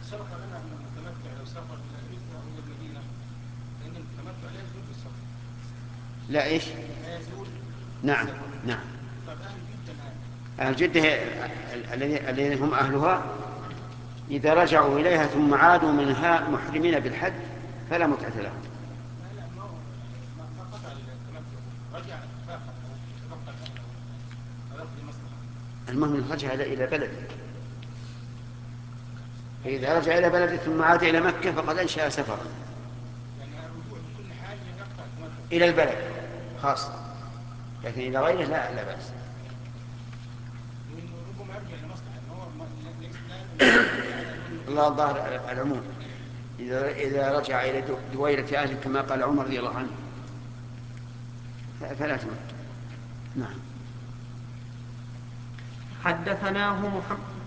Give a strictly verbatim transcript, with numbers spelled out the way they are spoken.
سبق لنا أن المتمتع لو سافر إلى مثل أو المدينة فإن التمتع لا يزول بالسفر. لا إيش؟ لا يزول. نعم نعم. طيب أهل جدة الآن. أهل جدة الذين هم أهلها إذا رجعوا إليها ثم عادوا منها محرمين بالحج فلا متعة لهم. لا لا ما هو ما ما قطع التمتع، رجع اتفاقا أو اتفاقا أهله أو يقضي مصلحة. المهم رجع إلى بلده، فإذا رجع إلى بلده ثم عاد إلى مكة فقد أنشأ سفرا. يعني الرجوع في كل حال يقطع التمتع. إلى البلد خاصة، لكن إلى غيره لا لا بأس. ربما يرجع لمصلحة إن هو ليس لا. الله الظاهر العموم إذا إذا رجع إلى دويرة أهله كما قال عمر رضي الله عنه فلا تمت. نعم. حدثناه محمد